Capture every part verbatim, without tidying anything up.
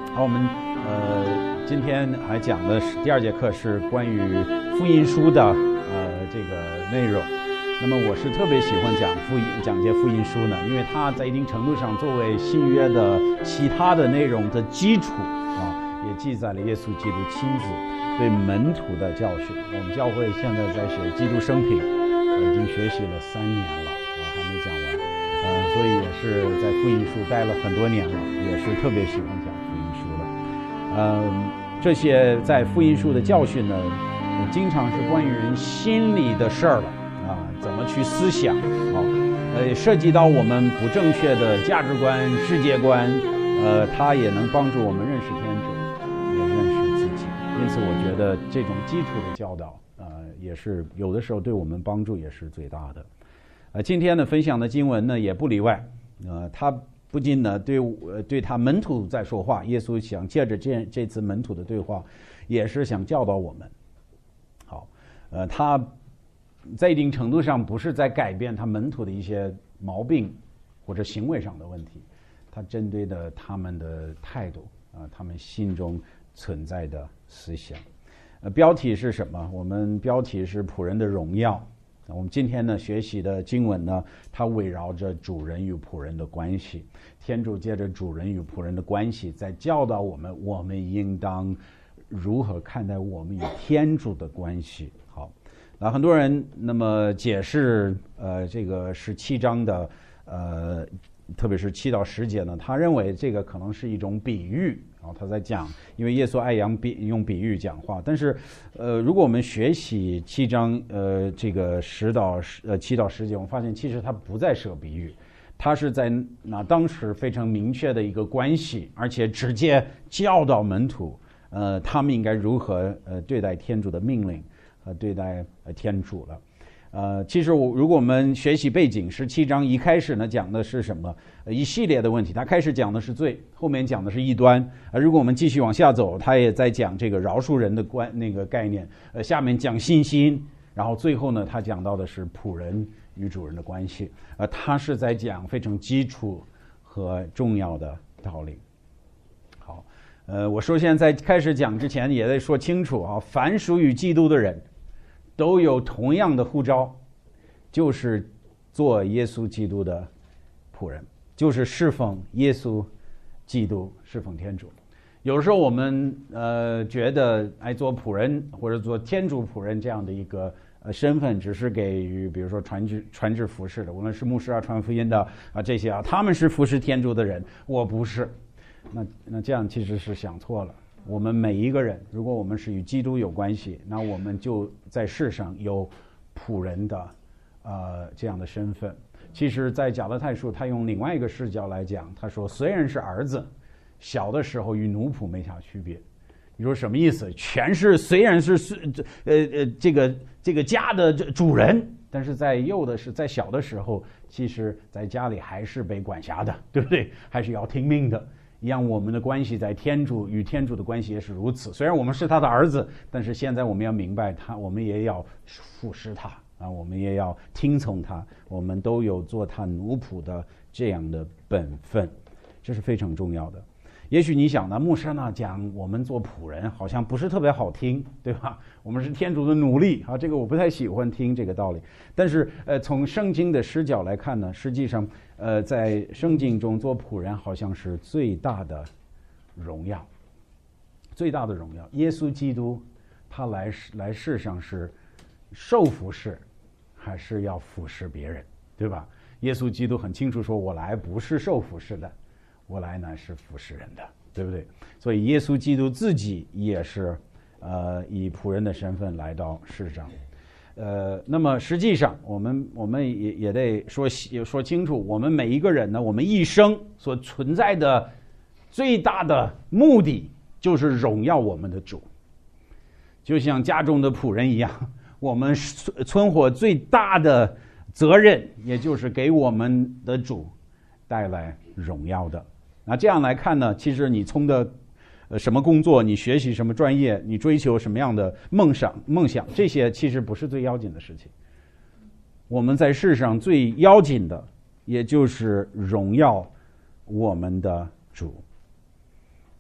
好，我们呃今天还讲的是第二节课是关于福音书的呃这个内容。那么我是特别喜欢讲福音讲解福音书呢，因为它在一定程度上作为新约的其他的内容的基础啊，也记载了耶稣基督亲自对门徒的教训。我们教会现在在学基督生平，我已经学习了三年了，我还没讲完，呃，所以也是在福音书待了很多年了，也是特别喜欢讲福音书的。呃，这些在福音书的教训呢，经常是关于人心里的事儿了。啊，怎么去思想啊？呃，涉及到我们不正确的价值观、世界观，呃，它也能帮助我们认识天主，也认识自己。因此，我觉得这种基础的教导，呃，也是有的时候对我们帮助也是最大的。呃，今天呢分享的经文呢也不例外。呃，他不仅呢对呃对他门徒在说话，耶稣想借着这这次门徒的对话，也是想教导我们。好，呃，他。在一定程度上不是在改变他门徒的一些毛病或者行为上的问题，他针对的他们的态度啊、呃，他们心中存在的思想。呃，标题是什么？我们标题是仆人的荣耀。我们今天呢学习的经文呢，它围绕着主人与仆人的关系。天主借着主人与仆人的关系，在教导我们，我们应当如何看待我们与天主的关系。好。啊，很多人那么解释呃这个十七章的呃，特别是七到十节呢，他认为这个可能是一种比喻，然后他在讲，因为耶稣爱用比用比喻讲话。但是呃，如果我们学习七章呃这个十到十呃七到十节，我们发现其实他不在设比喻，他是在那当时非常明确的一个关系，而且直接教导门徒，呃，他们应该如何呃对待天主的命令。呃，对待呃天主了，呃，其实我如果我们学习背景，十七章一开始呢讲的是什么？呃，一系列的问题。他开始讲的是罪，后面讲的是异端。呃，如果我们继续往下走，他也在讲这个饶恕人的观那个概念。呃，下面讲信心，然后最后呢，他讲到的是仆人与主人的关系。呃，他是在讲非常基础和重要的道理。好，呃，我首先在开始讲之前也得说清楚啊，凡属于基督的人。都有同样的呼召，就是做耶稣基督的仆人，就是侍奉耶稣基督，侍奉天主。有时候我们呃觉得哎做仆人或者做天主仆人这样的一个呃身份，只是给予比如说传旨传旨服侍的，无论是牧师啊、传福音的啊这些啊，他们是服侍天主的人，我不是。那那这样其实是想错了。我们每一个人，如果我们是与基督有关系，那我们就在世上有仆人的呃这样的身份。其实在加拉太书他用另外一个视角来讲，他说虽然是儿子，小的时候与奴仆没啥区别。你说什么意思？全是虽然是呃呃这个这个家的主人，但是在幼的是在小的时候，其实在家里还是被管辖的，对不对？还是要听命的。一样，我们的关系在天主与天主的关系也是如此。虽然我们是他的儿子，但是现在我们要明白他，我们也要服侍他啊，我们也要听从他，我们都有做他奴仆的这样的本分，这是非常重要的。也许你想呢，牧师呢讲我们做仆人好像不是特别好听，对吧？我们是天主的奴隶啊，这个我不太喜欢听这个道理。但是呃，从圣经的视角来看呢，实际上呃，在圣经中做仆人好像是最大的荣耀，最大的荣耀。耶稣基督他来来世上是受服侍，还是要服侍别人，对吧？耶稣基督很清楚说，我来不是受服侍的。我来呢是服侍人的，对不对？所以耶稣基督自己也是呃以仆人的身份来到世上。呃，那么实际上我们我们也也得说说清楚，我们每一个人呢，我们一生所存在的最大的目的就是荣耀我们的主。就像家中的仆人一样，我们存活最大的责任，也就是给我们的主带来荣耀的。那这样来看呢，其实你从的呃什么工作，你学习什么专业，你追求什么样的梦想梦想，这些其实不是最要紧的事情。我们在世上最要紧的，也就是荣耀我们的主。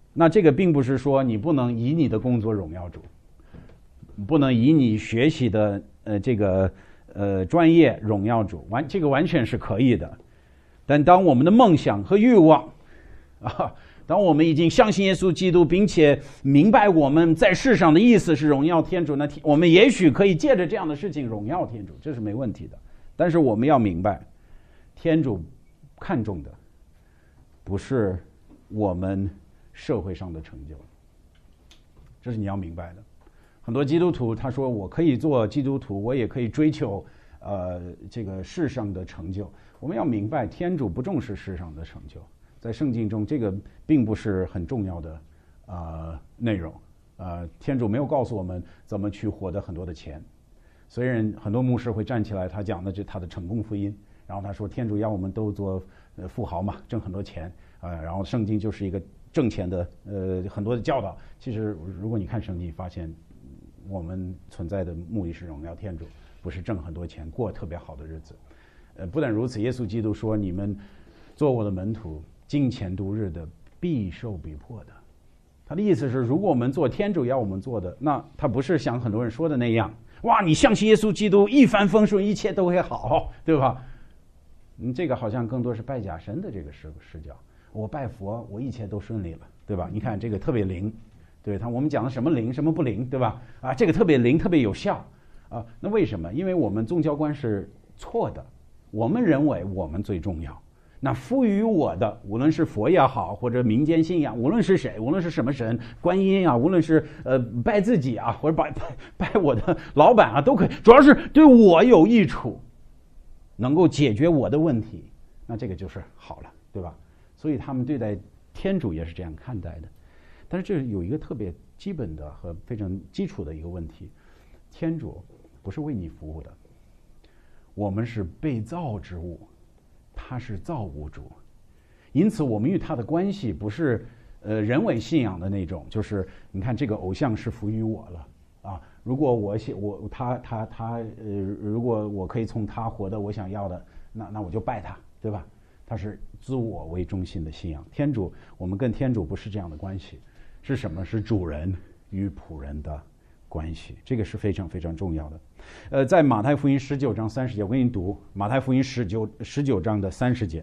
那这个并不是说你不能以你的工作荣耀主，不能以你学习的呃这个呃专业荣耀主，完这个完全是可以的。但当我们的梦想和欲望啊，当我们已经相信耶稣基督，并且明白我们在世上的意思是荣耀天主，那我们也许可以借着这样的事情荣耀天主，这是没问题的。但是我们要明白，天主看重的不是我们社会上的成就，这是你要明白的。很多基督徒他说我可以做基督徒，我也可以追求呃这个世上的成就。我们要明白，天主不重视世上的成就，在圣经中这个并不是很重要的呃内容。呃，天主没有告诉我们怎么去获得很多的钱。虽然很多牧师会站起来，他讲的是他的成功福音，然后他说天主要我们都做呃富豪嘛，挣很多钱啊、呃，然后圣经就是一个挣钱的呃很多的教导。其实如果你看圣经，发现我们存在的目的是荣耀天主，不是挣很多钱过特别好的日子。呃，不但如此，耶稣基督说：“你们做我的门徒，敬虔度日的，必受逼迫的。”他的意思是，如果我们做天主要我们做的，那他不是像很多人说的那样，哇，你相信耶稣基督，一帆风顺，一切都会好，对吧？嗯，这个好像更多是拜假神的这个视视角。我拜佛，我一切都顺利了，对吧？你看这个特别灵，对他我们讲的什么灵，什么不灵，对吧？啊，这个特别灵，特别有效啊。那为什么？因为我们宗教观是错的。我们认为我们最重要，那赋予我的，无论是佛也好，或者民间信仰，无论是谁，无论是什么神，观音啊，无论是呃拜自己啊，或者拜拜拜我的老板啊，都可以，主要是对我有益处，能够解决我的问题，那这个就是好了，对吧？所以他们对待天主也是这样看待的。但是这有一个特别基本的和非常基础的一个问题，天主不是为你服务的。我们是被造之物，他是造物主，因此我们与他的关系不是呃人为信仰的那种，就是你看这个偶像是服于我了啊，如果我我他他他呃如果我可以从他获得我想要的，那那我就拜他，对吧？他是自我为中心的信仰。天主，我们跟天主不是这样的关系，是什么？是主人与仆人的关系，这个是非常非常重要的。呃，在马太福音十九章三十节，我给你读马太福音十九十九章的三十节。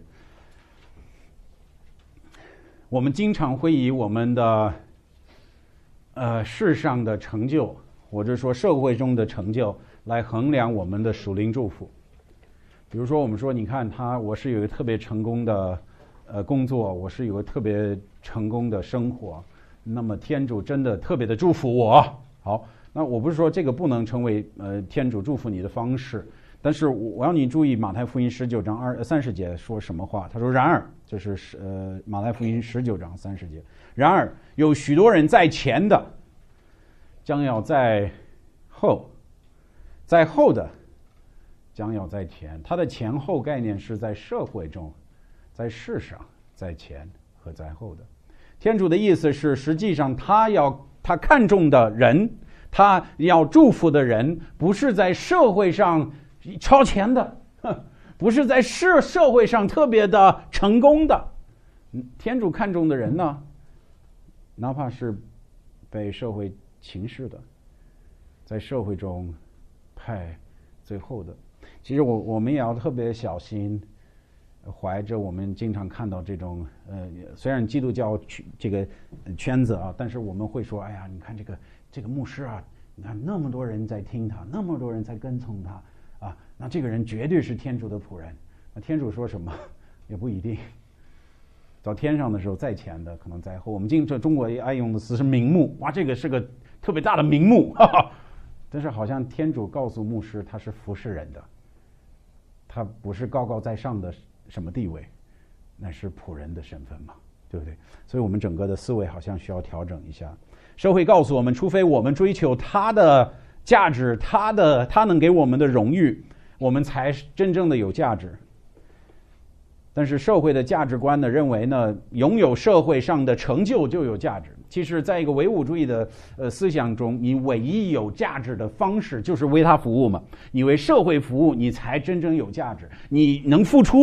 我们经常会以我们的呃世上的成就，或者说社会中的成就，来衡量我们的属灵祝福。比如说，我们说，你看他，我是有一个特别成功的呃工作，我是有个特别成功的生活，那么天主真的特别的祝福我。好。那我不是说这个不能成为呃天主祝福你的方式，但是我要你注意马太福音十九章二三十节说什么话。他说：“然而，就是呃马太福音十九章三十节，然而有许多人在前的，将要在后；在后的，将要在前。”他的前后概念是在社会中、在世上、在前和在后的。天主的意思是，实际上他要他看重的人。他要祝福的人，不是在社会上超前的，不是在社社会上特别的成功的。天主看重的人呢，哪怕是被社会轻视的，在社会中派最后的。其实我我们也要特别小心，怀着我们经常看到这种呃，虽然基督教这个圈子啊，但是我们会说，哎呀，你看这个。这个牧师啊，你看那么多人在听他，那么多人在跟从他啊，那这个人绝对是天主的仆人。那天主说什么也不一定。到天上的时候，在前的可能在后。我们经这中国爱用的词是名目，哇，这个是个特别大的名目，哈哈。但是好像天主告诉牧师，他是服侍人的，他不是高高在上的什么地位，那是仆人的身份嘛，对不对？所以我们整个的思维好像需要调整一下。社会告诉我们，除非我们追求他的价值，他的他能给我们的荣誉，我们才真正的有价值。但是社会的价值观呢，认为呢，拥有社会上的成就就有价值。其实在一个唯物主义的呃思想中，你唯一有价值的方式就是为他服务嘛。你为社会服务，你才真正有价值。你能付出，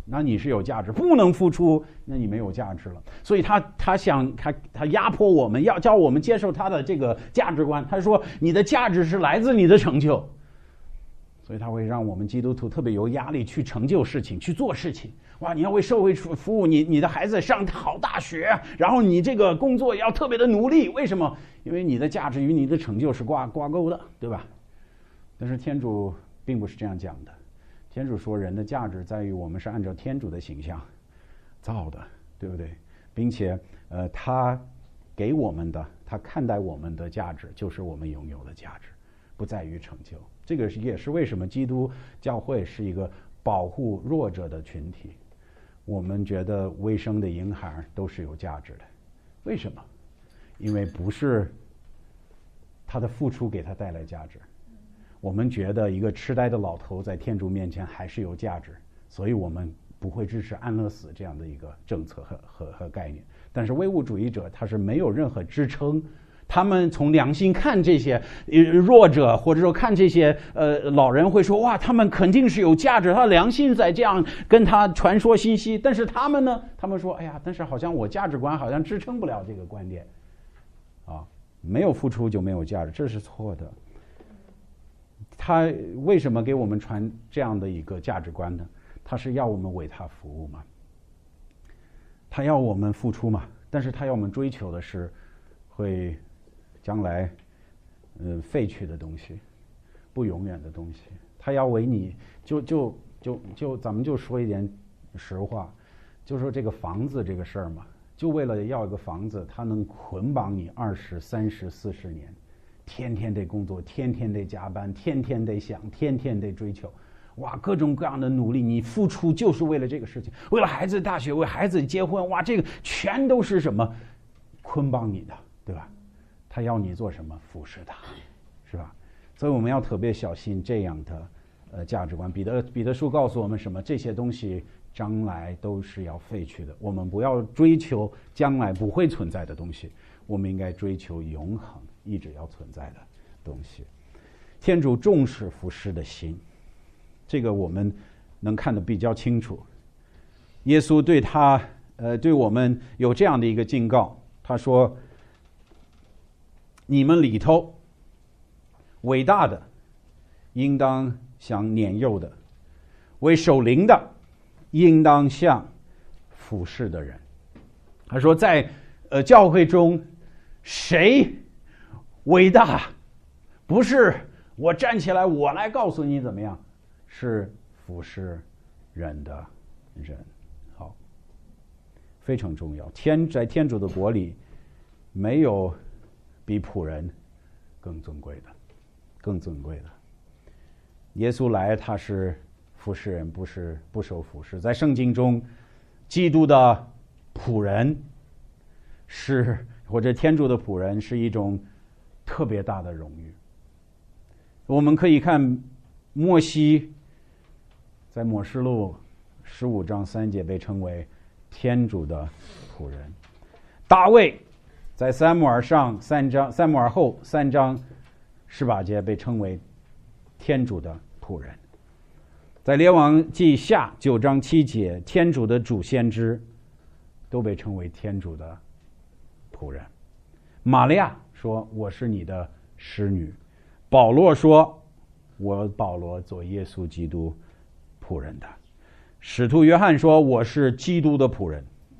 那你是有价值；不能付出，那你没有价值了。所以他他想他他压迫我们，要叫我们接受他的这个价值观。他说你的价值是来自你的成就，所以他会让我们基督徒特别有压力去成就事情，去做事情。哇，你要为社会服务，你你的孩子上好大学，然后你这个工作也要特别的努力。为什么？因为你的价值与你的成就是挂挂钩的，对吧？但是天主并不是这样讲的。天主说，人的价值在于我们是按照天主的形象造的，对不对？并且，呃，他给我们的，他看待我们的价值，就是我们拥有的价值，不在于成就。这个也是为什么基督教会是一个保护弱者的群体。我们觉得卫生的婴孩都是有价值的，为什么？因为不是他的付出给他带来价值。我们觉得一个痴呆的老头在天主面前还是有价值，所以我们不会支持安乐死这样的一个政策和和和概念。但是唯物主义者他是没有任何支撑，他们从良心看这些弱者，或者说看这些呃老人，会说哇，他们肯定是有价值，他良心在这样跟他传说信息。但是他们呢，他们说哎呀，但是好像我价值观好像支撑不了这个观点啊，没有付出就没有价值，这是错的。他为什么给我们传这样的一个价值观呢？他是要我们为他服务嘛，他要我们付出嘛，但是他要我们追求的是会将来呃废去的东西，不永远的东西。他要为你就就就就咱们就说一点实话，就说这个房子这个事儿嘛，就为了要一个房子，他能捆绑你二十三十四十年，天天得工作，天天得加班，天天得想，天天得追求，哇，各种各样的努力，你付出就是为了这个事情，为了孩子大学，为孩子结婚，哇，这个全都是什么捆绑你的，对吧？他要你做什么？服侍他，是吧？所以我们要特别小心这样的呃价值观。彼得彼得书告诉我们什么？这些东西将来都是要废去的。我们不要追求将来不会存在的东西，我们应该追求永恒一直要存在的东西。天主重视服侍的心，这个我们能看得比较清楚。耶稣对他呃对我们有这样的一个警告，他说：你们里头伟大的应当像年幼的，为守灵的应当像服侍的人。他说在呃教会中谁伟大，不是我站起来我来告诉你怎么样，是服侍人的人。好，非常重要。天在天主的国里没有比仆人更尊贵的，更尊贵的。耶稣来，他是服侍人，不是不受服侍。在圣经中，基督的仆人是或者天主的仆人是一种特别大的荣誉。我们可以看摩西在默示录十五章三节被称为天主的仆人，大卫在撒母耳上三章，撒母耳后三章十八节被称为天主的仆人，在列王记下九章七节，天主的主先知都被称为天主的仆人。玛利亚说我是你的使女，保罗说我保罗做耶稣基督仆人的，使徒约翰说我是基督的仆人，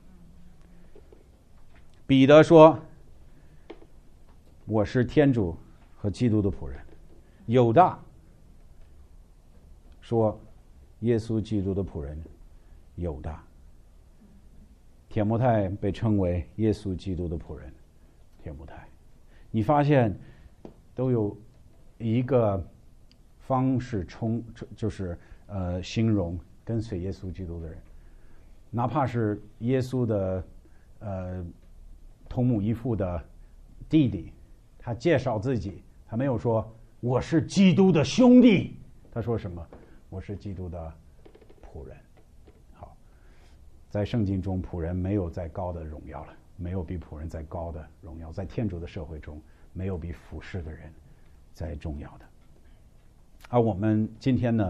彼得说我是天主和基督的仆人，犹大说耶稣基督的仆人犹大，铁摩太被称为耶稣基督的仆人铁摩太。你发现都有一个方式冲，就是呃形容跟随耶稣基督的人，哪怕是耶稣的呃同母异父的弟弟，他介绍自己，他没有说我是基督的兄弟，他说什么？我是基督的仆人。好，在圣经中，仆人没有再高的荣耀了，没有比仆人再高的荣耀，在天主的社会中，没有比服侍的人再重要的。而我们今天呢，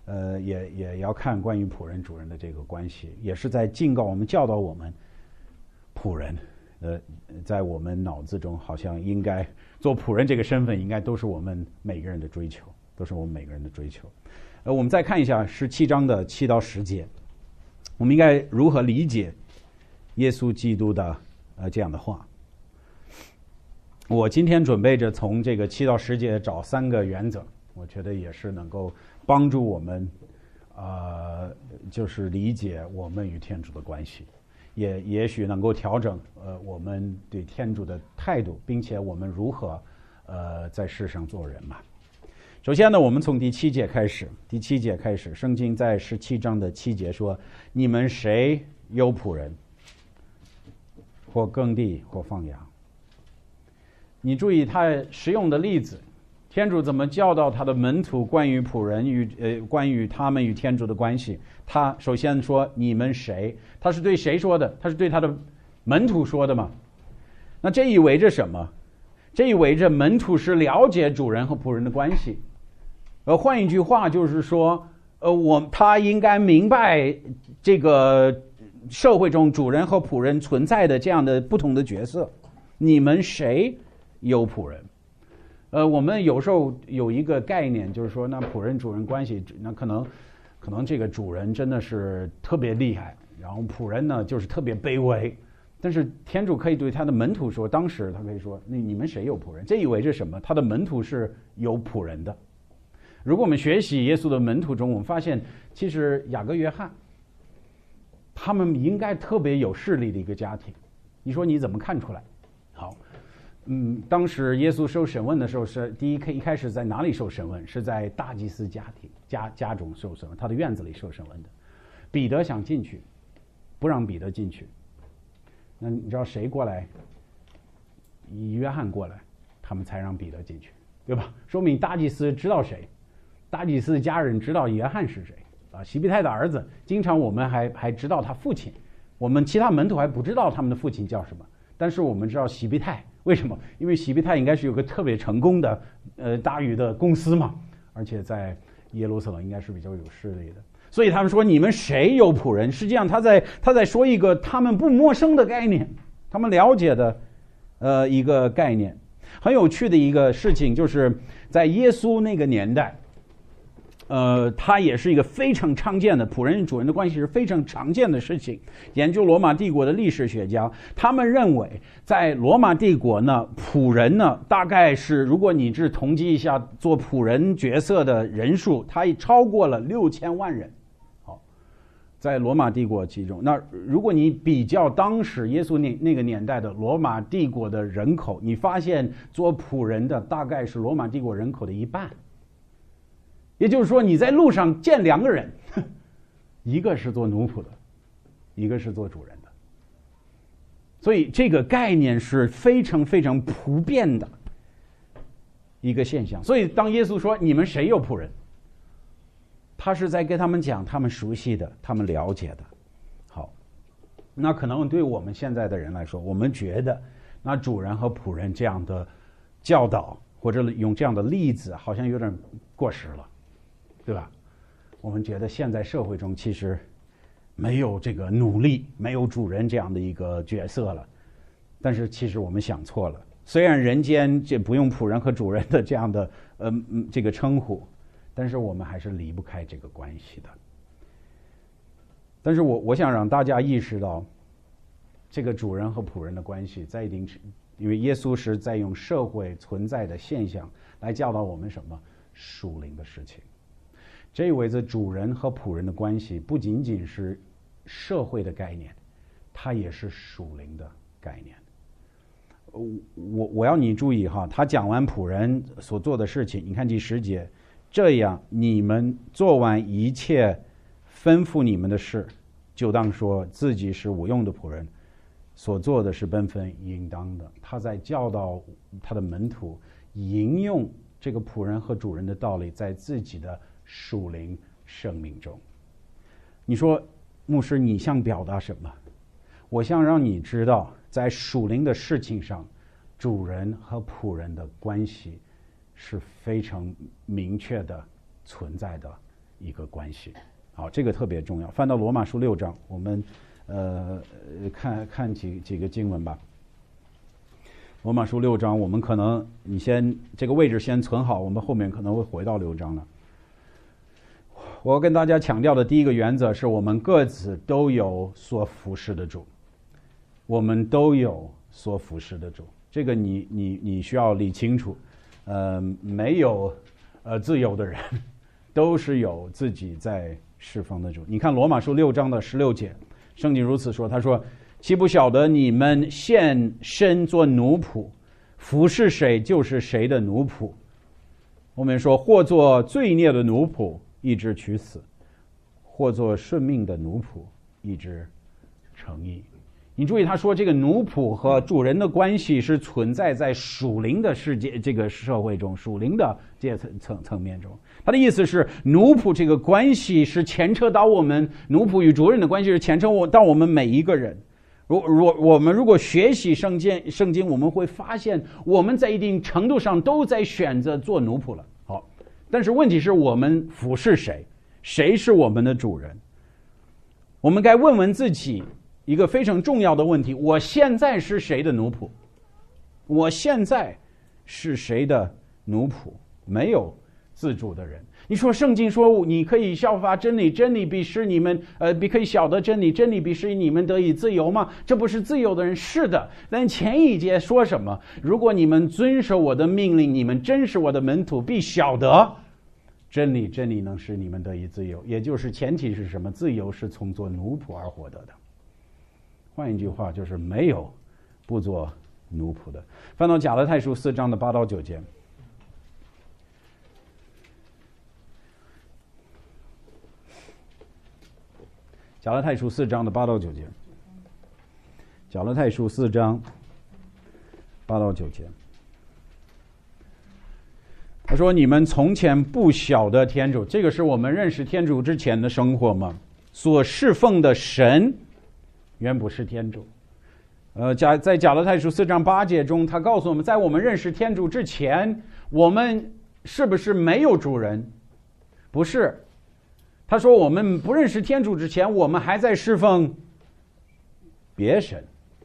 呃，也也要看关于仆人主人的这个关系，也是在警告我们、教导我们，仆人，呃，在我们脑子中好像应该做仆人这个身份，应该都是我们每个人的追求，都是我们每个人的追求。呃，我们再看一下十七章的七到十节，我们应该如何理解耶稣基督的呃这样的话？我今天准备着从这个七到十节找三个原则，我觉得也是能够帮助我们，呃，就是理解我们与天主的关系，也也许能够调整呃我们对天主的态度，并且我们如何呃在世上做人嘛。首先呢，我们从第七节开始，第七节开始，圣经在十七章的七节说：“你们谁有仆人，或耕地，或放羊？”你注意他使用的例子，天主怎么教导他的门徒关于仆人与呃关于他们与天主的关系？他首先说：“你们谁？”他是对谁说的？他是对他的门徒说的吗？那这意味着什么？这意味着门徒是了解主人和仆人的关系。呃，换一句话就是说，呃，我他应该明白这个社会中主人和仆人存在的这样的不同的角色。你们谁有仆人？呃，我们有时候有一个概念，就是说，那仆人主人关系，那可能可能这个主人真的是特别厉害，然后仆人呢就是特别卑微。但是天主可以对他的门徒说，当时他可以说：“你你们谁有仆人？”这意味着什么？他的门徒是有仆人的。如果我们学习耶稣的门徒中，我们发现其实雅各约翰他们应该特别有势力的一个家庭。你说你怎么看出来？好，嗯，当时耶稣受审问的时候，是第一一开始在哪里受审问？是在大祭司家庭家家中受审问，他的院子里受审问的。彼得想进去，不让彼得进去。那你知道谁过来？约翰过来，他们才让彼得进去，对吧？说明大祭司知道谁。大祭司的家人知道约翰是谁啊？西庇太的儿子，经常我们还还知道他父亲，我们其他门徒还不知道他们的父亲叫什么，但是我们知道西庇太，为什么？因为西庇太应该是有个特别成功的呃大鱼的公司嘛，而且在耶路撒冷应该是比较有势力的，所以他们说你们谁有仆人？实际上他在他在说一个他们不陌生的概念，他们了解的呃一个概念。很有趣的一个事情就是在耶稣那个年代。呃，它也是一个非常常见的仆人与主人的关系是非常常见的事情。研究罗马帝国的历史学家，他们认为在罗马帝国呢，仆人呢大概是，如果你是统计一下做仆人角色的人数，它也超过了六千万人。好，在罗马帝国其中，那如果你比较当时耶稣那那个年代的罗马帝国的人口，你发现做仆人的大概是罗马帝国人口的一半。也就是说，你在路上见两个人，一个是做奴仆的，一个是做主人的。所以这个概念是非常非常普遍的一个现象。所以当耶稣说你们谁有仆人，他是在跟他们讲他们熟悉的，他们了解的。好，那可能对我们现在的人来说，我们觉得那主人和仆人这样的教导或者用这样的例子好像有点过时了，对吧？我们觉得现在社会中其实没有这个奴隶，没有主人这样的一个角色了。但是其实我们想错了，虽然人间这不用仆人和主人的这样的呃这个称呼，但是我们还是离不开这个关系的。但是我我想让大家意识到，这个主人和仆人的关系在一定程度，因为耶稣是在用社会存在的现象来教导我们什么属灵的事情。这意味着主人和仆人的关系不仅仅是社会的概念，它也是属灵的概念。我我要你注意哈，他讲完仆人所做的事情，你看第十节，这样你们做完一切吩咐你们的事，就当说自己是无用的仆人，所做的是本分应当的。他在教导他的门徒引用这个仆人和主人的道理，在自己的属灵生命中。你说牧师你想表达什么？我想让你知道，在属灵的事情上，主人和仆人的关系是非常明确的存在的一个关系。好，这个特别重要。翻到罗马书六章，我们呃看看几几个经文吧。罗马书六章，我们可能你先这个位置先存好，我们后面可能会回到六章了。我要跟大家强调的第一个原则是我们各自都有所服侍的主，我们都有所服侍的主，这个你你你需要理清楚。呃，没有呃自由的人，都是有自己在侍奉的主。你看罗马书六章的十六节，圣经如此说，他说：“岂不晓得你们现身做奴仆，服侍谁就是谁的奴仆。”后面说：“或做罪孽的奴仆，以致取死；或做顺命的奴仆，以致成义。”你注意，他说这个奴仆和主人的关系是存在在属灵的世界这个社会中，属灵的阶层层层面中。他的意思是，奴仆这个关系是牵扯到我们，奴仆与主人的关系是牵扯到我们每一个人。如如我们如果学习圣经，圣经我们会发现，我们在一定程度上都在选择做奴仆了。好，但是问题是我们服侍谁？谁是我们的主人？我们该问问自己一个非常重要的问题：我现在是谁的奴仆？我现在是谁的奴仆？没有自主的人。你说圣经说你可以效法真理，真理必使你们呃，必可以晓得真理，真理必使你们得以自由吗？这不是自由的人。是的，但前一节说什么？如果你们遵守我的命令，你们真是我的门徒，必晓得真理，真理能使你们得以自由。也就是前提是什么？自由是从做奴仆而获得的。换一句话，就是没有不做奴仆的。翻到加拉太书四章的八到九节，加拉太书四章的八到九节，加拉太书四章八到九节，他说：“你们从前不晓得天主，这个是我们认识天主之前的生活吗？所侍奉的神原不是天主。”呃，加在加拉太书四章八节中，他告诉我们，在我们认识天主之前，我们是不是没有主人？不是。他说，我们不认识天主之前，我们还在侍奉别神，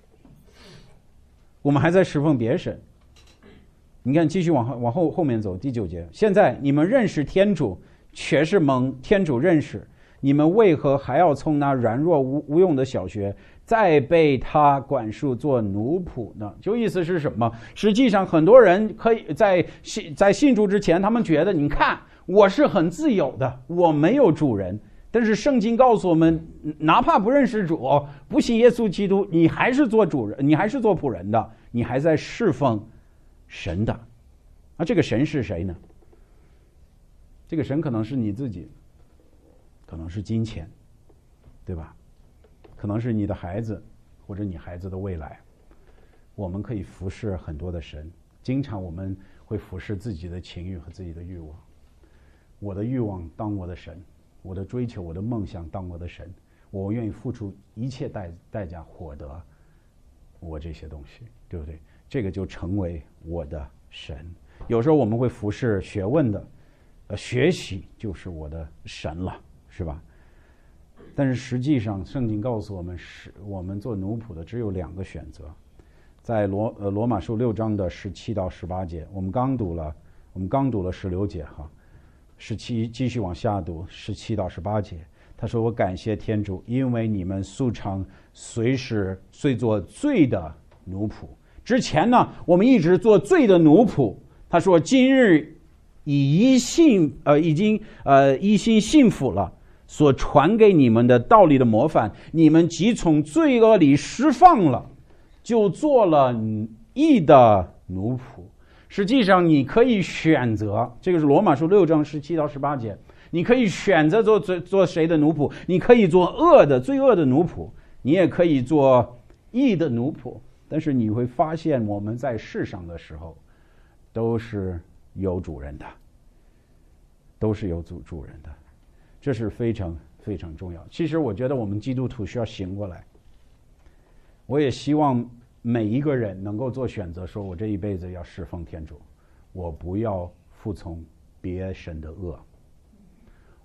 我们还在侍奉别神。你看，继续往后往后后面走，第九节，现在你们认识天主，却是蒙天主认识，你们为何还要从那软弱无无用的小学再被他管束做奴仆呢？就意思是什么？实际上很多人可以在信在信主之前，他们觉得，你看我是很自由的，我没有主人。但是圣经告诉我们，哪怕不认识主，不信耶稣基督，你还是做主人，你还是做仆人的，你还在侍奉神的。那这个神是谁呢？这个神可能是你自己，可能是金钱，对吧？可能是你的孩子，或者你孩子的未来。我们可以服侍很多的神，经常我们会服侍自己的情欲和自己的欲望。我的欲望当我的神，我的追求，我的梦想当我的神，我愿意付出一切代代价获得我这些东西，对不对？这个就成为我的神。有时候我们会服侍学问的，呃，学习就是我的神了，是吧？但是实际上，圣经告诉我们，是我们做奴仆的只有两个选择。在罗呃罗马书六章的十七到十八节，我们刚读了，我们刚读了十六节哈，十七继续往下读十七到十八节。他说：“我感谢天主，因为你们素常随时虽做罪的奴仆。之前呢，我们一直做罪的奴仆。他说，今日以一信呃已经呃一心信服了。”所传给你们的道理的模范，你们即从罪恶里释放了，就做了义的奴仆。实际上你可以选择，这个是罗马书六章十七到十八节，你可以选择做做谁的奴仆？你可以做恶的罪恶的奴仆，你也可以做义的奴仆。但是你会发现，我们在世上的时候都是有主人的，都是有主主人的。这是非常非常重要。其实我觉得我们基督徒需要醒过来。我也希望每一个人能够做选择，说我这一辈子要侍奉天主，我不要服从别神的恶，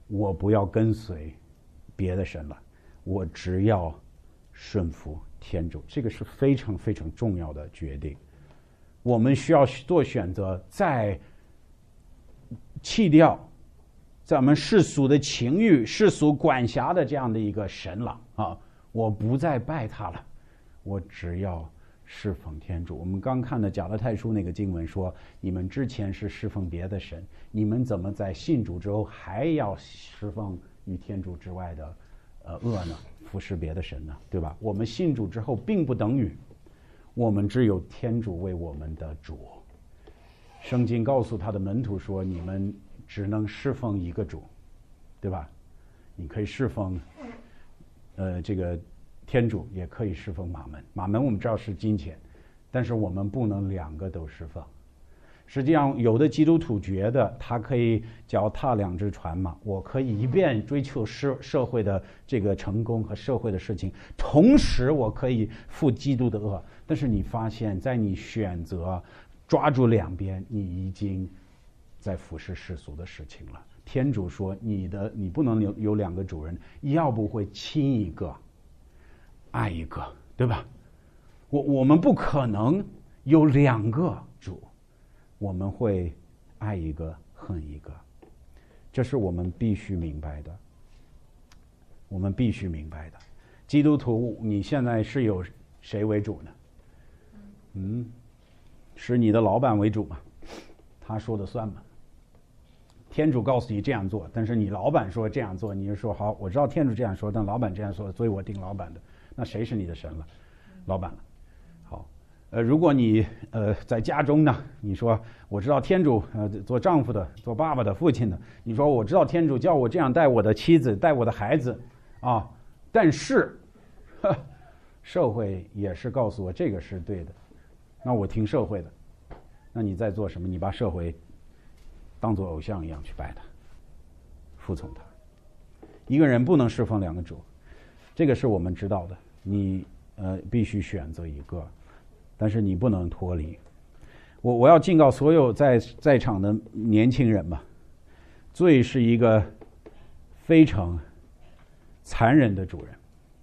我不要跟随别的神了，我只要顺服天主。这个是非常非常重要的决定。我们需要做选择，在弃掉咱们世俗的情欲、世俗管辖的这样的一个神了啊，我不再拜他了，我只要侍奉天主。我们刚看的加拉太书那个经文说，你们之前是侍奉别的神，你们怎么在信主之后还要侍奉与天主之外的呃恶呢？服侍别的神呢？对吧？我们信主之后，并不等于我们只有天主为我们的主。圣经告诉他的门徒说，你们只能侍奉一个主，对吧？你可以侍奉呃这个天主，也可以侍奉马门。马门我们知道是金钱，但是我们不能两个都侍奉。实际上有的基督徒觉得他可以脚踏两只船嘛，我可以一边追求社社会的这个成功和社会的事情，同时我可以负基督的恶。但是你发现在你选择抓住两边，你已经在服侍世俗的事情了。天主说你的你不能有有两个主人，要不会亲一个爱一个，对吧？我我们不可能有两个主，我们会爱一个恨一个，这是我们必须明白的。我们必须明白的。基督徒，你现在是有谁为主呢？嗯，是你的老板为主吗？他说的算吗？天主告诉你这样做，但是你老板说这样做，你就说好，我知道天主这样说，但老板这样说，所以我听老板的。那谁是你的神了？老板了。好，呃，如果你呃在家中呢，你说我知道天主呃做丈夫的、做爸爸的、父亲的，你说我知道天主叫我这样带我的妻子、带我的孩子啊，但是呵社会也是告诉我这个是对的，那我听社会的。那你在做什么？你把社会当作偶像一样去拜他，服从他。一个人不能侍奉两个主，这个是我们知道的。你呃必须选择一个，但是你不能脱离。我我要警告所有在在场的年轻人吧，罪是一个非常残忍的主人。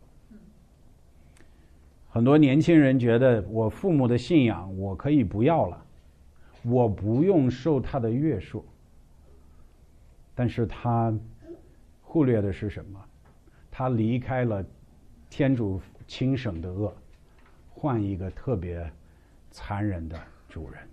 很多年轻人觉得我父母的信仰我可以不要了，我不用受他的约束，但是他忽略的是什么？他离开了天主轻省的恶，换一个特别残忍的主人。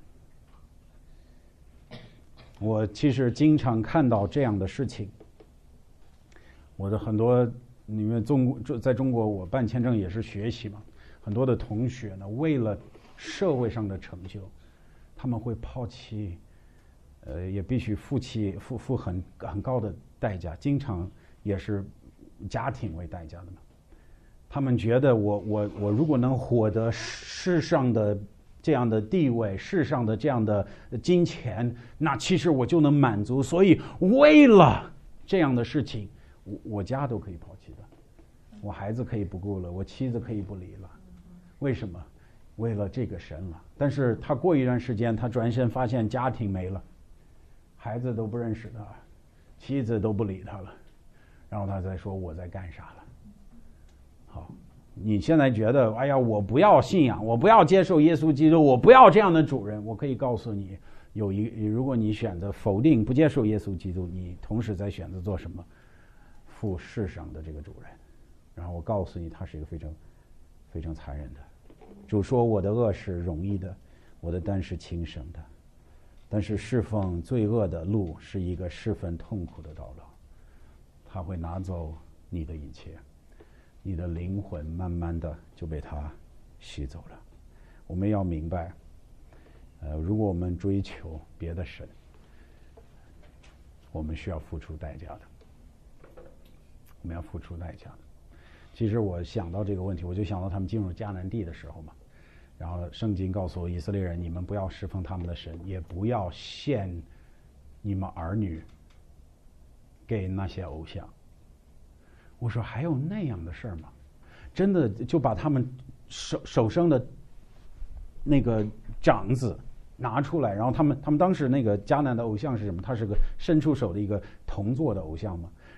我其实经常看到这样的事情。我的很多，因为中在中国我办签证也是学习嘛，很多的同学呢，为了社会上的成就，他们会抛弃，呃，也必须付起付付很很高的代价，经常也是家庭为代价的嘛。他们觉得我我我如果能获得世上的这样的地位，世上的这样的金钱，那其实我就能满足。所以为了这样的事情，我我家都可以抛弃的，我孩子可以不顾了，我妻子可以不理了。为什么？为了这个神了。但是他过一段时间，他转身发现家庭没了，孩子都不认识他，妻子都不理他了，然后他再说我在干啥了。好，你现在觉得哎呀，我不要信仰，我不要接受耶稣基督，我不要这样的主人。我可以告诉你，有一如果你选择否定不接受耶稣基督，你同时在选择做什么？负世上的这个主人。然后我告诉你，他是一个非常非常残忍的。主说我的恶是容易的，我的担是轻省的，但是侍奉罪恶的路是一个十分痛苦的道路，他会拿走你的一切，你的灵魂慢慢的就被他吸走了。我们要明白，呃，如果我们追求别的神，我们需要付出代价的，我们要付出代价的。其实我想到这个问题，我就想到他们进入迦南地的时候嘛，然后圣经告诉我，以色列人，你们不要侍奉他们的神，也不要献你们儿女给那些偶像。我说还有那样的事儿吗？真的就把他们手手生的那个长子拿出来，然后他们他们当时那个迦南的偶像是什么？他是个伸出手的一个铜做的偶像嘛。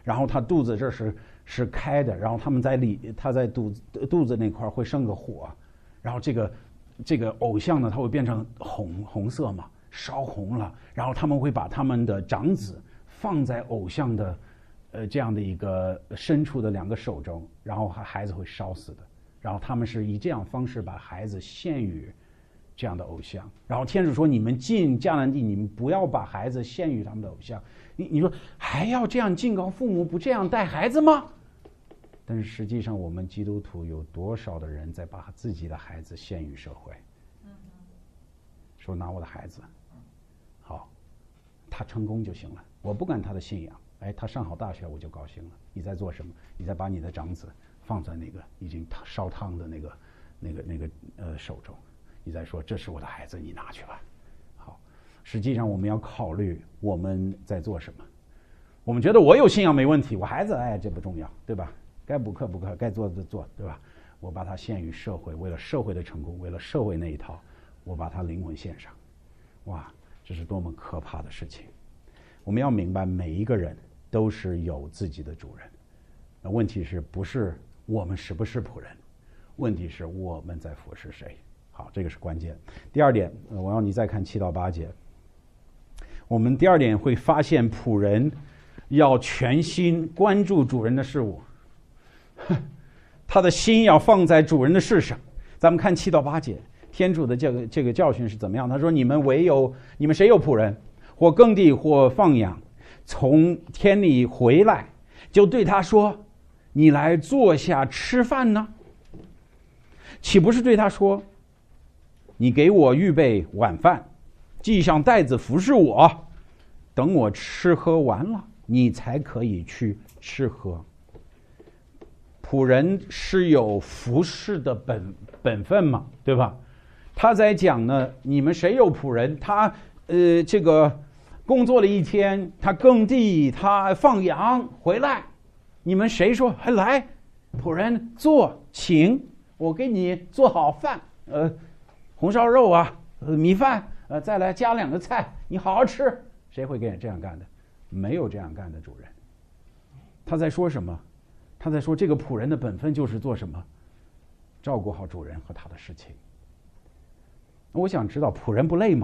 然后他肚子这是是开的，然后他们在里他在肚子肚子那块会生个火，然后这个这个偶像呢，它会变成红红色嘛，烧红了，然后他们会把他们的长子放在偶像的呃这样的一个伸出的两个手中，然后孩子会烧死的，然后他们是以这样方式把孩子献于这样的偶像。然后天主说，你们进迦南地，你们不要把孩子献于他们的偶像。你你说还要这样敬告父母，不这样带孩子吗？但是实际上我们基督徒有多少的人在把自己的孩子献于社会，说拿我的孩子好，他成功就行了，我不管他的信仰，哎，他上好大学我就高兴了。你在做什么？你在把你的长子放在那个已经烧烫的那个那个那个呃手中，你在说这是我的孩子，你拿去吧。好，实际上我们要考虑我们在做什么。我们觉得我有信仰没问题，我孩子哎这不重要，对吧？该补课补课，该做的做，对吧？我把它献于社会，为了社会的成功，为了社会那一套，我把他灵魂献上。哇，这是多么可怕的事情！我们要明白，每一个人都是有自己的主人。那问题是不是我们是不是仆人？问题是我们在服侍谁？好，这个是关键。第二点，我要你再看七到八节。我们第二点会发现，仆人要全心关注主人的事物，他的心要放在主人的事上。咱们看七到八节，天主的这个这个教训是怎么样？他说：“你们唯有你们谁有仆人，或耕地或放羊，从田里回来，就对他说：‘你来坐下吃饭呢？’岂不是对他说：‘你给我预备晚饭，系上带子服侍我，等我吃喝完了，你才可以去吃喝。’仆人是有服侍的本本分嘛，对吧？他在讲呢，你们谁有仆人？他呃，这个工作了一天，他耕地，他放羊回来，你们谁说还来？仆人坐，请我给你做好饭，呃，红烧肉啊，呃，米饭，呃，再来加两个菜，你好好吃。谁会给你这样干的？没有这样干的主人。他在说什么？他在说这个仆人的本分就是做什么？照顾好主人和他的事情。我想知道仆人不累吗？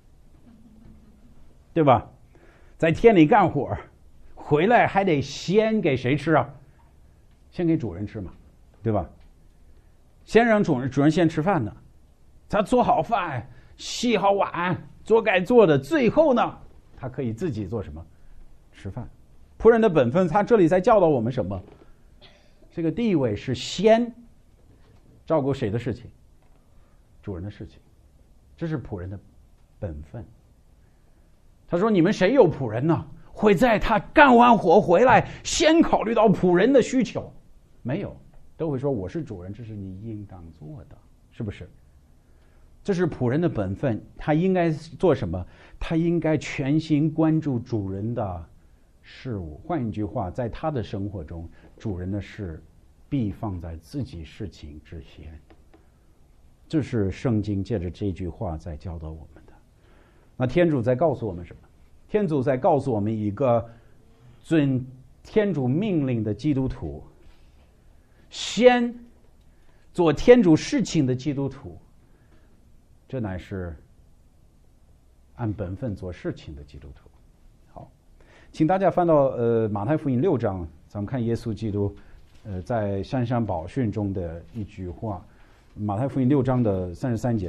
对吧？在田里干活，回来还得先给谁吃啊？先给主人吃嘛，对吧？先让主人主人先吃饭呢，他做好饭，洗好碗，做该做的，最后呢，他可以自己做什么？吃饭。仆人的本分，他这里在教导我们什么？这个地位是先照顾谁的事情？主人的事情，这是仆人的本分。他说：“你们谁有仆人呢？会在他干完活回来，先考虑到仆人的需求？没有，都会说我是主人，这是你应当做的，是不是？这是仆人的本分，他应该做什么？他应该全心关注主人的事物。换一句话，在他的生活中，主人的事必放在自己事情之先。这是圣经借着这句话在教导我们的。那天主在告诉我们什么？天主在告诉我们，一个遵天主命令的基督徒，先做天主事情的基督徒，这乃是按本分做事情的基督徒。好，请大家翻到呃马太福音六章，咱们看耶稣基督呃在山上宝训中的一句话，马太福音六章的三十三节。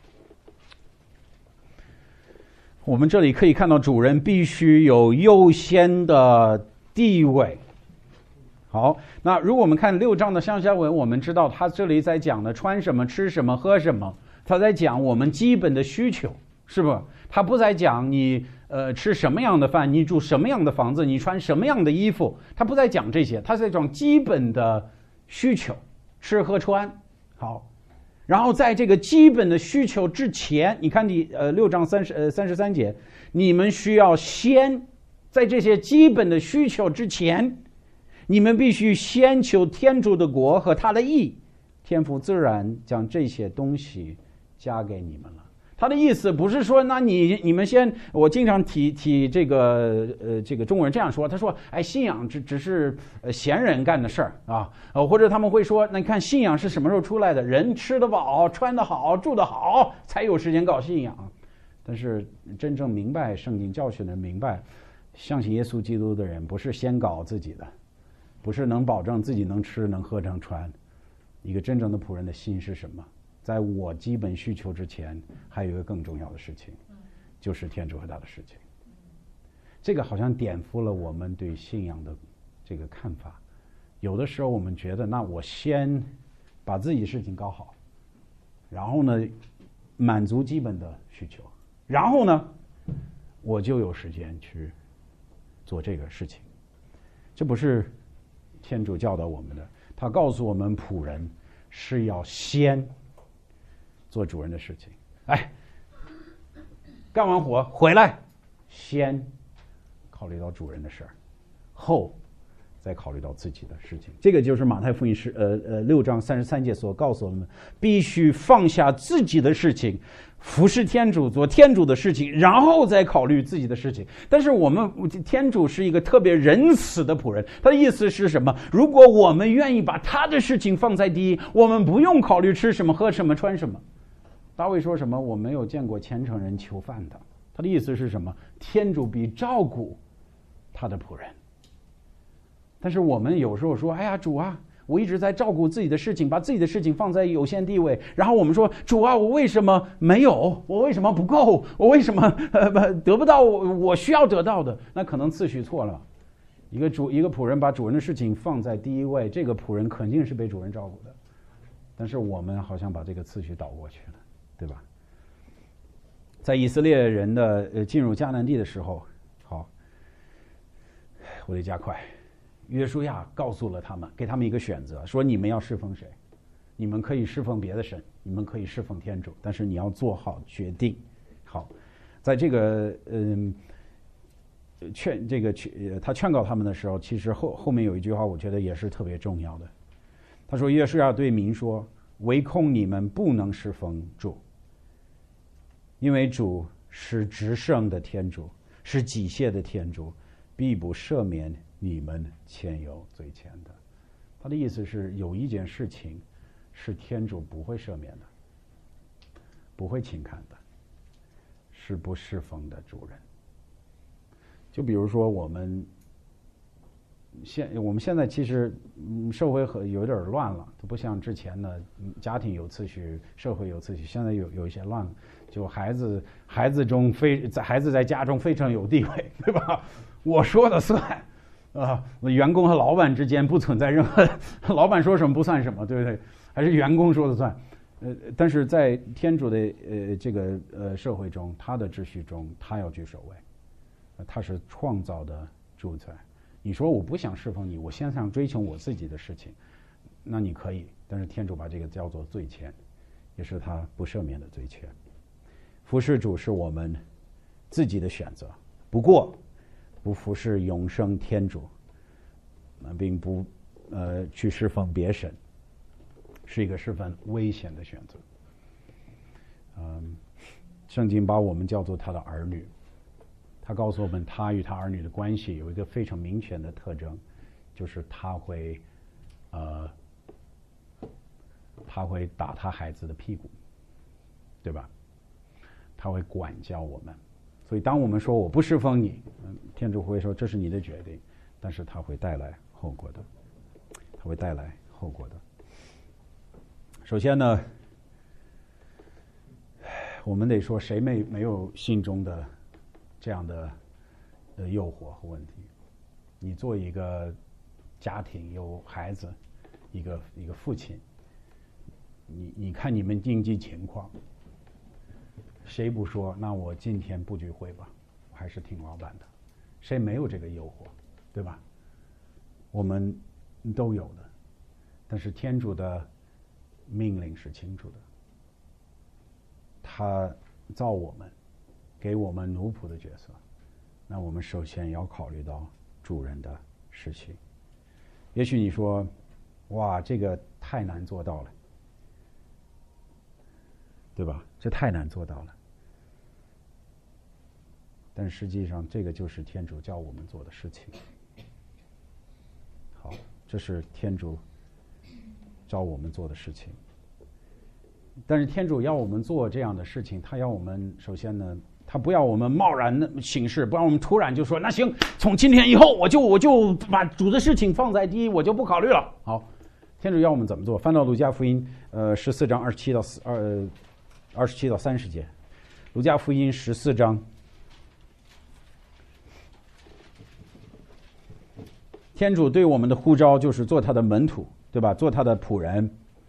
我们这里可以看到，主人必须有优先的地位。好，那如果我们看六章的上下文，我们知道他这里在讲的穿什么、吃什么、喝什么，他在讲我们基本的需求，是不？他不在讲你呃吃什么样的饭，你住什么样的房子，你穿什么样的衣服，他不在讲这些，他在讲基本的需求，吃喝穿。好。然后在这个基本的需求之前，你看第呃六章三十呃三十三节，你们需要先在这些基本的需求之前，你们必须先求天主的国和他的义，天父自然将这些东西加给你们了。 他的意思不是说，那你你们先，我经常提提这个呃这个中国人这样说，他说，哎，信仰只只是呃闲人干的事儿啊，呃或者他们会说，那你看信仰是什么时候出来的？人吃得饱、穿得好、住得好，才有时间搞信仰。但是真正明白圣经教训的人明白，相信耶稣基督的人不是先搞自己的，不是能保证自己能吃能喝能穿。一个真正的仆人的心是什么？在我基本需求之前，还有一个更重要的事情，就是天主和他的事情。这个好像颠覆了我们对信仰的这个看法。有的时候我们觉得，那我先把自己事情搞好，然后呢，满足基本的需求，然后呢，我就有时间去做这个事情。这不是天主教导我们的，他告诉我们仆人是要先做主人的事情。哎，干完活回来，先考虑到主人的事儿，后再考虑到自己的事情。这个就是马太福音是呃呃六章三十三节所告诉我们，必须放下自己的事情，服侍天主，做天主的事情，然后再考虑自己的事情。但是我们天主是一个特别仁慈的仆人，他的意思是什么？如果我们愿意把他的事情放在第一，我们不用考虑吃什么、喝什么、穿什么。大卫说什么？我没有见过虔诚人求饭的。他的意思是什么？天主比照顾他的仆人。但是我们有时候说，哎呀，主啊，我一直在照顾自己的事情，把自己的事情放在有限地位，然后我们说，主啊，我为什么没有？我为什么不够？我为什么呃得不到我我需要得到的？那可能次序错了。一个主一个仆人把主人的事情放在第一位，这个仆人肯定是被主人照顾的。但是我们好像把这个次序倒过去了，对吧？在以色列人的呃进入迦南地的时候，好，我得加快。约书亚告诉了他们，给他们一个选择，说你们要侍奉谁？你们可以侍奉别的神，你们可以侍奉天主，但是你要做好决定。好，在这个嗯劝这个劝他劝告他们的时候，其实后后面有一句话，我觉得也是特别重要的。他说：“约书亚对民说，唯恐你们不能侍奉主，因为主是至圣的天主，是极谢的天主，必不赦免你们前有罪愆的。”他的意思是，有一件事情是天主不会赦免的，不会轻看的，是不侍奉的主人。就比如说我们现我们现在其实嗯社会很有点乱了，都不像之前的家庭有秩序，社会有秩序，现在有有一些乱了。就孩子孩子中非在孩子在家中非常有地位，对吧？我说的算。啊，员工和老板之间不存在任何，老板说什么不算什么，对不对？还是员工说的算。呃，但是在天主的呃这个呃社会中，他的秩序中，他要居首位，呃、他是创造的主宰。你说我不想侍奉你，我先想追求我自己的事情，那你可以，但是天主把这个叫做罪愆，也是他不赦免的罪愆。服侍主是我们自己的选择，不过不服侍永生天主，并不呃去侍奉别神，是一个十分危险的选择。嗯，圣经把我们叫做他的儿女，他告诉我们，他与他儿女的关系有一个非常明显的特征，就是他会呃他会打他孩子的屁股，对吧？他会管教我们。所以当我们说我不侍奉你，天主会说这是你的决定，但是他会带来后果的，他会带来后果的。首先呢，我们得说谁没没有心中的这样的呃诱惑和问题？你做一个家庭有孩子，一个一个父亲，你你看你们经济情况。谁不说那我今天不聚会吧，我还是听老板的？谁没有这个诱惑，对吧？我们都有的，但是天主的命令是清楚的，他造我们，给我们奴仆的角色，那我们首先要考虑到主人的事情。也许你说，哇，这个太难做到了，对吧？这太难做到了。 但实际上这个就是天主叫我们做的事情。好，这是天主叫我们做的事情。但是天主要我们做这样的事情，他要我们首先呢，他不要我们贸然的行事，不让我们突然就说那行，从今天以后我就我就把主的事情放在第一，我就不考虑了。好，天主要我们怎么做？翻到路加福音呃十四章二十七到四二二十七到三十节，路加福音十四章。天主对我们的呼召就是做他的门徒，对吧？做他的仆人。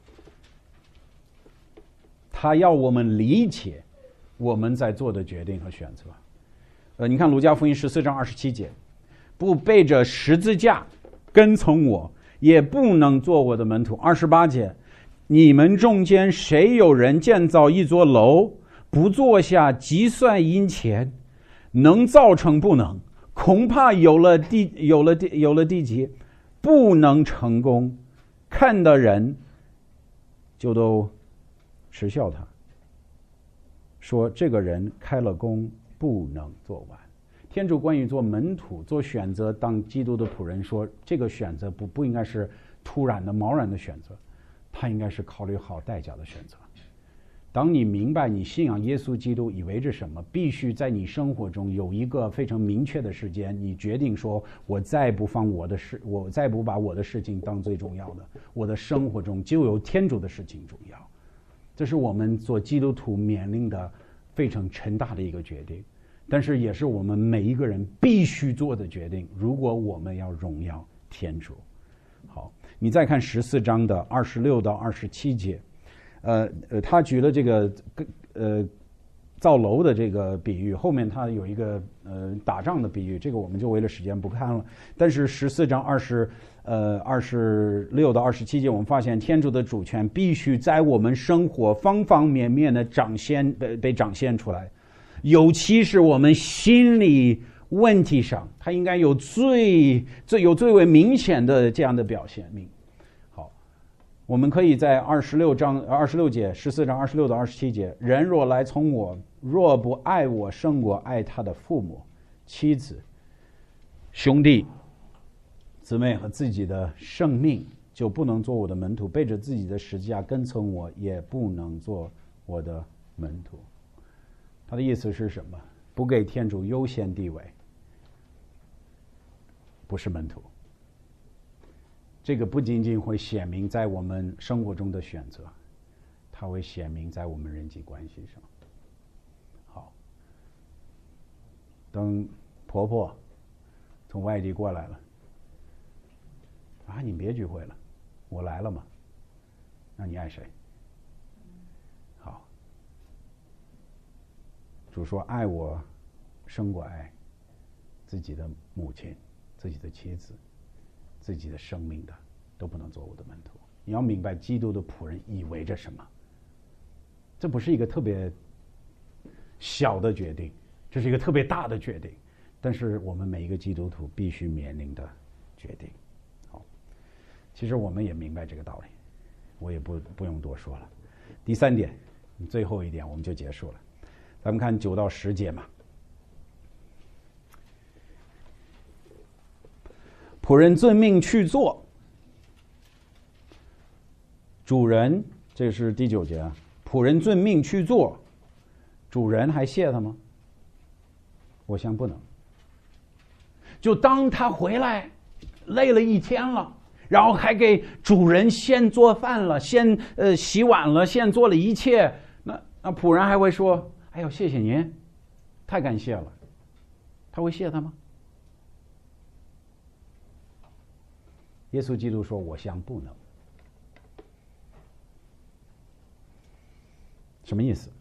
他要我们理解我们在做的决定和选择。呃，你看路加福音十四章二十七节，不背着十字架跟从我，也不能做我的门徒。二十八节，你们中间谁有人建造一座楼，不坐下计算银钱，能造成不能？恐怕有了地有了地有了地基，不能成功，看的人就都耻笑他，说这个人开了工不能做完。天主关于做门徒、做选择当基督的仆人说，这个选择不不应该是突然的、贸然的选择，他应该是考虑好代价的选择。当你明白你信仰耶稣基督意味着什么，必须在你生活中有一个非常明确的时间，你决定说，我再不放我的事，我再不把我的事情当最重要的，我的生活中就有天主的事情重要。这是我们做基督徒面临的非常沉大的一个决定，但是也是我们每一个人必须做的决定，如果我们要荣耀天主。好，你再看十四章的二十六到二十七节，呃呃，他举了这个呃造楼的这个比喻，后面他有一个呃打仗的比喻，这个我们就为了时间不看了。但是十四章二十呃二十六到二十七节，我们发现天主的主权必须在我们生活方方面面的展现被被展现出来，尤其是我们心理问题上，它应该有最最有最为明显的这样的表现。好，我们可以在二十六章二十六节十四章二十六到二十七节，人若来从我，若不爱我胜过爱他的父母、妻子、兄弟、姊妹和自己的生命，就不能做我的门徒。背着自己的十字架跟从我，也不能做我的门徒。他的意思是什么？不给天主优先地位，不是门徒。这个不仅仅会显明在我们生活中的选择，它会显明在我们人际关系上。好，等婆婆从外地过来了，啊，你别聚会了，我来了嘛，那你爱谁？好，主说爱我胜过爱自己的母亲、自己的妻子、自己的生命的，都不能做我的门徒。你要明白基督的仆人意味着什么，这不是一个特别小的决定，这是一个特别大的决定，但是我们每一个基督徒必须面临的决定。好，其实我们也明白这个道理，我也不不用多说了。第三点，最后一点我们就结束了。咱们看九到十节嘛。仆人遵命去做，主人，这是第九节啊。仆人遵命去做，主人还谢他吗？我想不能。就当他回来累了一天了，然后还给主人先做饭了，先呃洗碗了，先做了一切，那那仆人还会说：“哎呦，谢谢您，太感谢了。”他会谢他吗？耶稣基督说：“我想不能。”什么意思？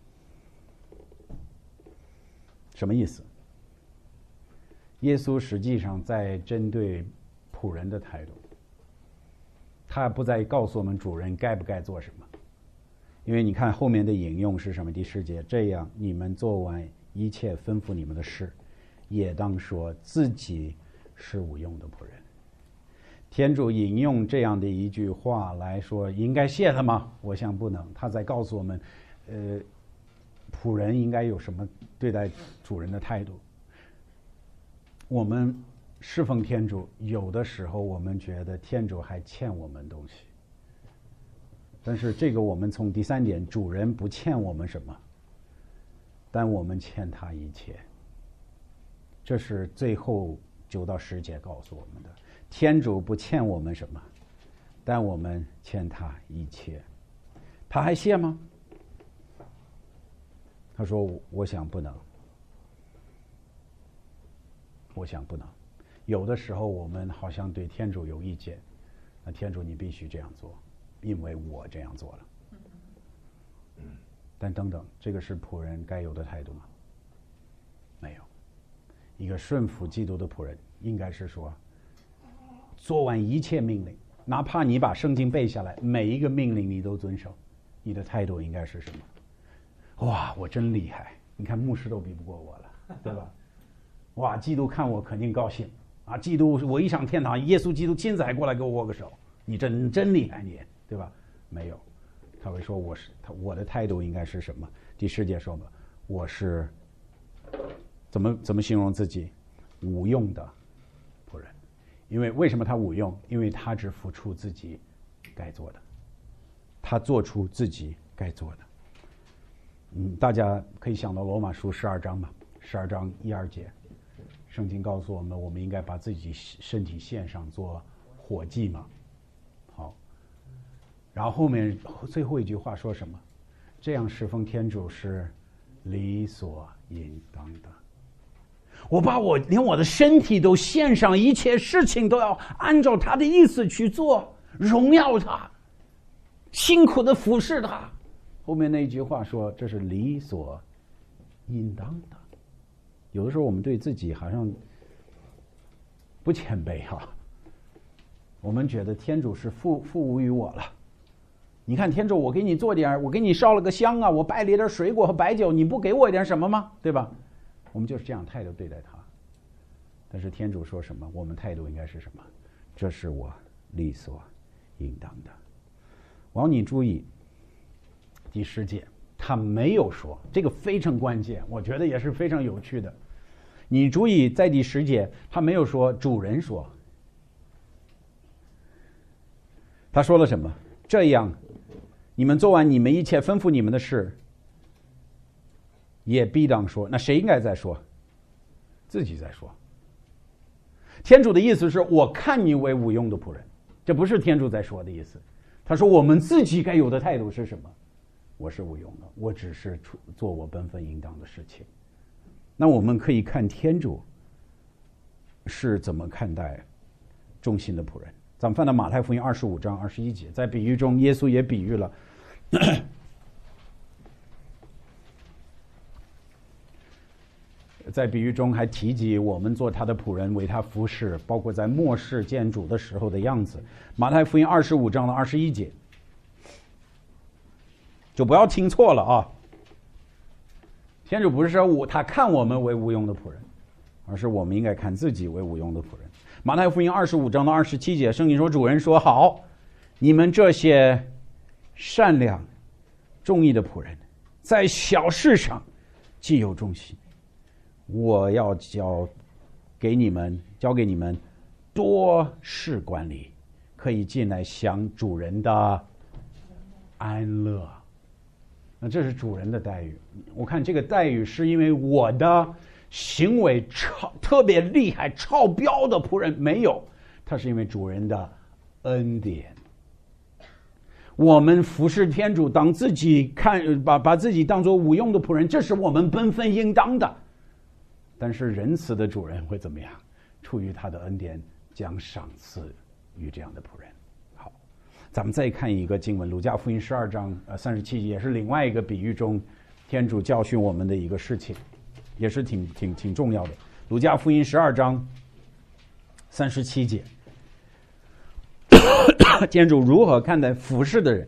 什么意思？耶稣实际上在针对仆人的态度，他不再告诉我们主人该不该做什么，因为你看后面的引用是什么？第十节，这样你们做完一切吩咐你们的事，也当说自己是无用的仆人。天主引用这样的一句话来说，应该谢他吗？我想不能。他在告诉我们，呃，仆人应该有什么对待主人的态度。 我们侍奉天主，有的时候我们觉得天主还欠我们东西，但是这个我们从第三点，主人不欠我们什么，但我们欠他一切。这是最后九到十节告诉我们的，天主不欠我们什么，但我们欠他一切。他还谢吗？他说我想不能，我想不能。有的时候我们好像对天主有意见，那天主你必须这样做，因为我这样做了。但等等，这个是仆人该有的态度吗？没有。一个顺服基督的仆人应该是说，做完一切命令，哪怕你把圣经背下来，每一个命令你都遵守，你的态度应该是什么？哇，我真厉害，你看牧师都比不过我了，对吧？哇，基督看我肯定高兴啊！基督，我一上天堂，耶稣基督亲自还过来给我握个手，你真真厉害你，对吧？没有，他会说我是他，我的态度应该是什么？第十节说嘛，我是怎么怎么形容自己？无用的仆人。因为为什么他无用？因为他只付出自己该做的，他做出自己该做的。嗯，大家可以想到罗马书十二章嘛，十二章一二节，圣经告诉我们，我们应该把自己身体献上做火祭嘛。好，然后后面最后一句话说什么？这样侍奉天主是理所应当的。我把我连我的身体都献上，一切事情都要按照他的意思去做，荣耀他，辛苦的服侍他。后面那一句话说，这是理所应当的。有的时候我们对自己好像不谦卑啊，我们觉得天主是负负无于我了。你看天主，我给你做点，我给你烧了个香啊，我拜了点水果和白酒，你不给我一点什么吗？对吧？我们就是这样态度对待他。但是天主说什么？我们态度应该是什么？这是我理所应当的。王，你注意第十节，他没有说，这个非常关键，我觉得也是非常有趣的。你注意在第十节，他没有说主人说，他说了什么？这样，你们做完你们一切吩咐你们的事，也必当说。那谁应该在说？自己在说。天主的意思是我看你为无用的仆人，这不是天主在说的意思。他说我们自己该有的态度是什么？我是无用的，我只是做我本分应当的事情。那我们可以看天主是怎么看待忠心的仆人。咱们翻到马太福音二十五章二十一节，在比喻中，耶稣也比喻了在比喻中还提及我们做他的仆人，为他服侍，包括在末世见主的时候的样子。马太福音二十五章的二十一节，就不要听错了啊！天主不是说我他看我们为无用的仆人，而是我们应该看自己为无用的仆人。马太福音二十五章的二十七节，圣经说主人说：“好，你们这些善良、忠义的仆人，在小事上既有忠心，我要交给你们，交给你们多事管理，可以进来享主人的安乐。”那这是主人的待遇。我看这个待遇是因为我的行为超特别厉害、超标的仆人没有，他是因为主人的恩典。我们服侍天主，当自己看把把自己当作无用的仆人，这是我们本分应当的。但是仁慈的主人会怎么样？出于他的恩典，将赏赐于这样的仆人。好，咱们再看一个经文，路加福音十二章呃三十七节，也是另外一个比喻中，天主教训我们的一个事情，也是挺挺挺重要的。路加福音十二章三十七节，天主如何看待服侍的人？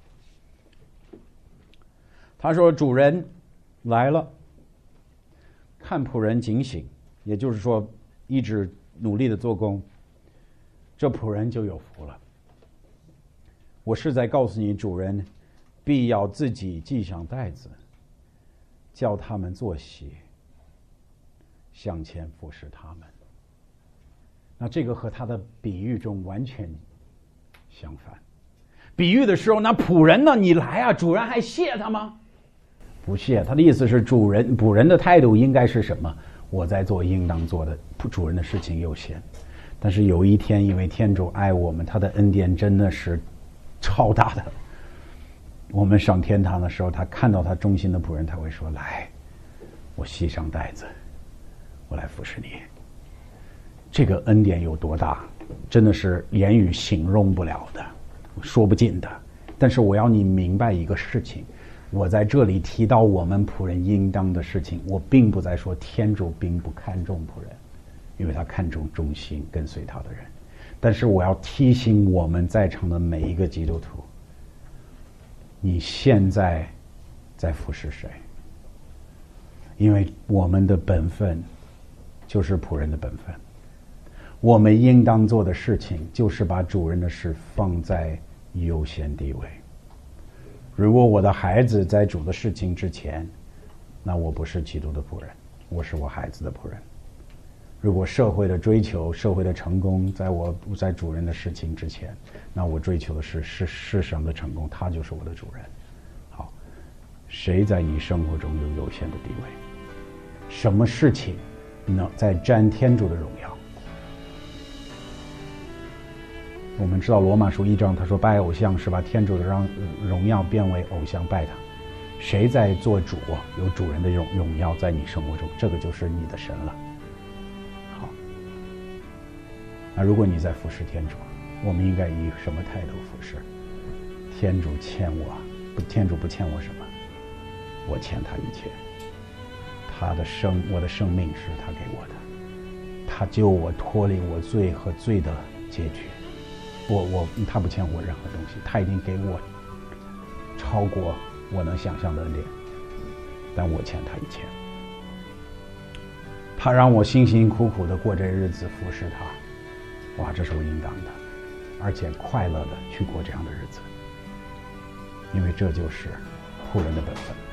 他说：“主人来了，看仆人警醒，也就是说，一直努力的做工，这仆人就有福了。我是在告诉你，主人必要自己系上带子，叫他们坐席，向前服侍他们。” 那这个和他的比喻中完全相反。比喻的时候，那仆人呢？你来啊，主人还谢他吗？不谢。他的意思是，主人仆人的态度应该是什么？我在做应当做的主人的事情优先。但是有一天，因为天主爱我们，他的恩典真的是超大的。我们上天堂的时候，他看到他忠心的仆人，他会说：“来，我系上带子，我来服侍你。”这个恩典有多大，真的是言语形容不了的，说不尽的。但是我要你明白一个事情，我在这里提到我们仆人应当的事情，我并不在说天主并不看重仆人，因为他看重忠心跟随他的人。但是我要提醒我们在场的每一个基督徒，你现在在服侍谁？因为我们的本分就是仆人的本分，我们应当做的事情就是把主人的事放在优先地位。如果我的孩子在主的事情之前，那我不是基督的仆人，我是我孩子的仆人。如果社会的追求、社会的成功在我在主人的事情之前，那我追求的是是世上的成功，他就是我的主人。好，谁在你生活中有优先的地位？什么事情能在沾天主的荣耀？我们知道罗马书一章他说拜偶像是把天主的让荣耀变为偶像拜他。谁在做主，有主人的荣荣耀在你生活中，这个就是你的神了。好，那如果你在服侍天主，我们应该以什么态度服侍？天主欠我不，天主不欠我什么，我欠他一切。他的生，我的生命是他给我的，他救我脱离我罪和罪的结局。我我他不欠我任何东西，他已经给我超过我能想象的恩典，但我欠他一切。他让我辛辛苦苦的过这日子服侍他，哇，这是我应当的，而且快乐的去过这样的日子，因为这就是仆人的本分。